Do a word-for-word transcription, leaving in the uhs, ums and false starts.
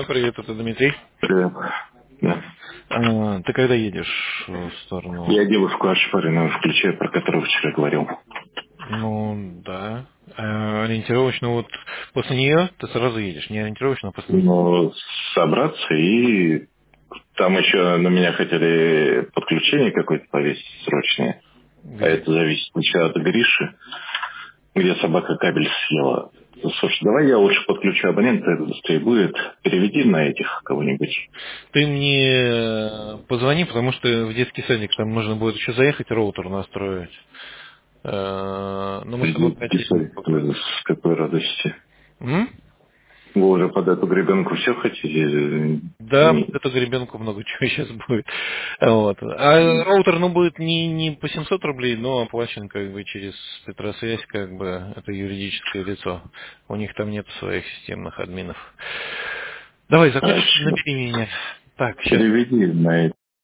привет, это Дмитрий. Привет. Да. А, ты когда едешь в сторону? Я девушку ошпаренную включаю, про которую вчера говорил. Ну, да. А, ориентировочно вот после нее ты сразу едешь, не ориентировочно, а после нее. Ну, собраться и там еще на меня хотели подключение какое-то повесить срочное. А Где? это зависит еще от Гриши, где собака кабель съела. Слушай, давай я лучше подключу абонента, это быстрее будет. Переведи на этих кого-нибудь. Ты мне позвони, потому что в детский садик там нужно будет еще заехать, роутер настроить. А, но мы с тобой хотим пока. С какой радости. М? Вы уже под эту гребенку все хотите? Да, под эту гребенку много чего сейчас будет. Вот. А роутер, ну, будет не, не по семьсот рублей, но оплачен как бы через Петросвязь, как бы это юридическое лицо. У них там нет своих системных админов. Давай, А, закончим, набери меня. Так, сейчас. переведи на